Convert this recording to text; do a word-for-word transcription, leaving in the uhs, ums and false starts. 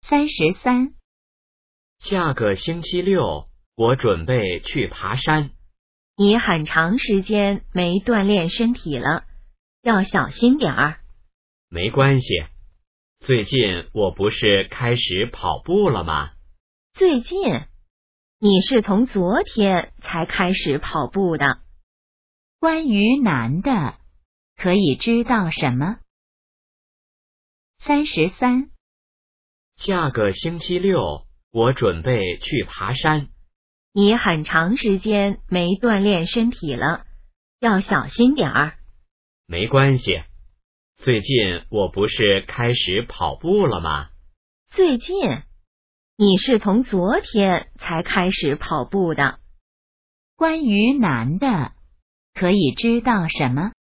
三十三， 下个星期六，我准备去爬山。 你很长时间没锻炼身体了，要小心点儿。 没关系，最近我不是开始跑步了吗？ 最近？你是从昨天才开始跑步的。 关于男的，可以知道什么？三十三， 下个星期六，我准备去爬山。 你很长时间没锻炼身体了，要小心点儿。 没关系，最近我不是开始跑步了吗？ 最近？你是从昨天才开始跑步的。 关于男的，可以知道什么？